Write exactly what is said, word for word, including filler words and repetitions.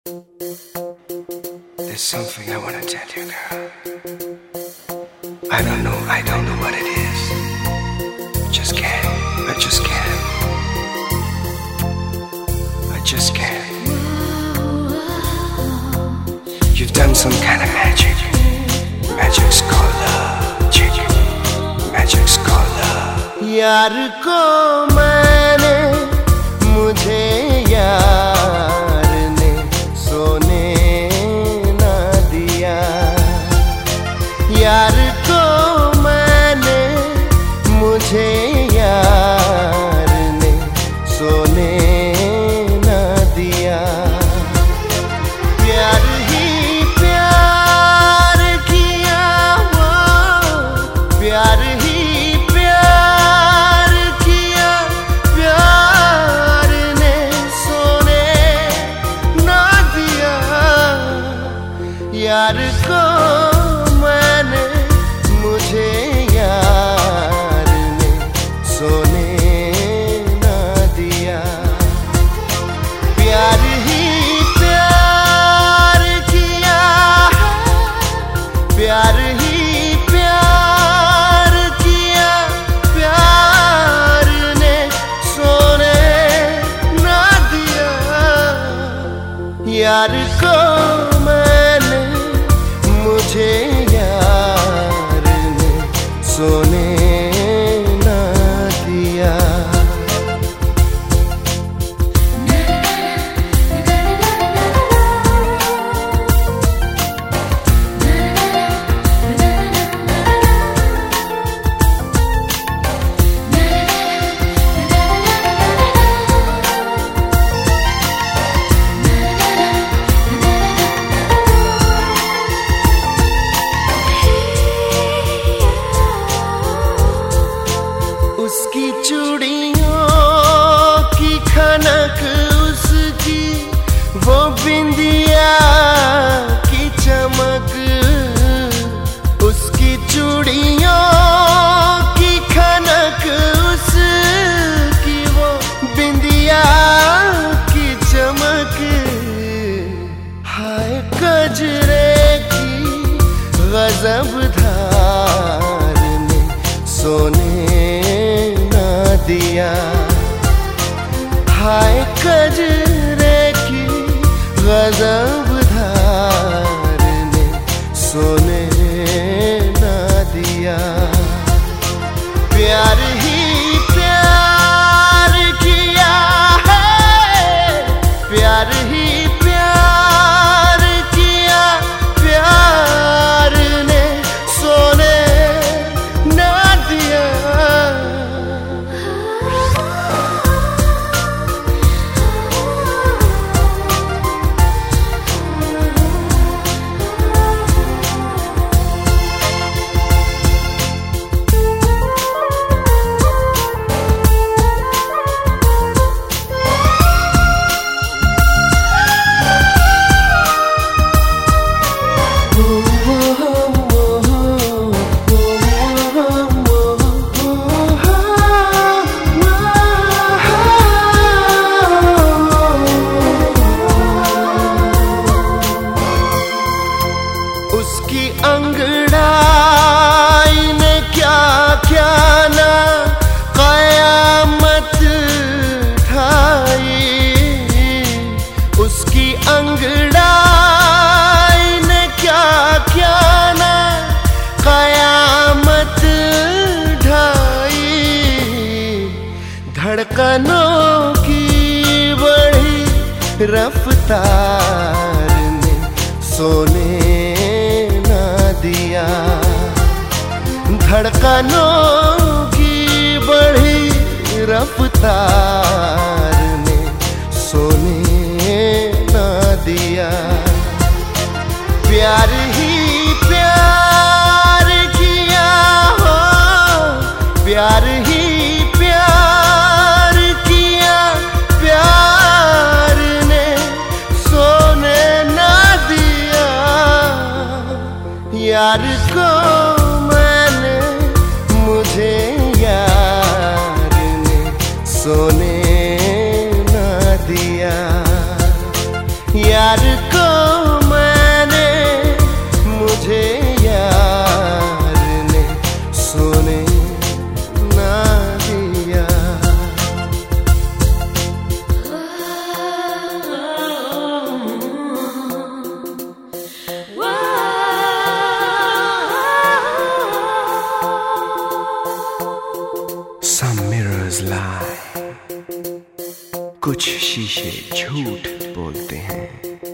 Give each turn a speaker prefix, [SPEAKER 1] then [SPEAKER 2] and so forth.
[SPEAKER 1] There's something I wanna tell you, girl. I don't know, I don't know what it is. Just can't, I just can't. I just can't. You've done some kind of magic. Magic's called love, chicken. Magic's called love.
[SPEAKER 2] यार को मैंने मुझे यार ने सोने ना दिया। यार को मैंने मुझे यार ने सोने ना दिया। प्यार ही प्यार किया वो, प्यार ही यार को मैंने मुझे यार ने सोने ना दिया। प्यार ही प्यार किया है, प्यार ही प्यार किया, प्यार ने सोने ना दिया। यार को मुझे यार ने सोने ना दिया। उसकी चूड़ियों की खनक, उसकी वो बिंदिया की चमक, उसकी चूड़ियों की खनक, उसकी वो बिंदिया की चमक। हाय कजरे की गजब धार ने सोने दिया। हाय कजरे की गजब धार ने सोने ना दिया। प्यार ही प्यार किया है, प्यार ही प्यार किया, प्यार ने सोने ना दिया। उसकी अंगड़ाई ने क्या क्या ना क़यामत ढाई। उसकी अंगड़ाई ने क्या क्या ना क़यामत ढाई। धड़कनों की बढ़ी रफ्तार ने सोने दिया। धड़कनों की बढ़ी रफ्तार ने सोने ना दिया। प्यार ही प्यार किया हो, प्यार ही प्यार किया, प्यार ने सोने ना दिया। यार को मैंने मुझे यार ने सोने ना दिया। यार को मैंने, मुझे यार ने सोने ना दिया।
[SPEAKER 1] Some mirrors lie, कुछ शीशे झूठ बोलते हैं।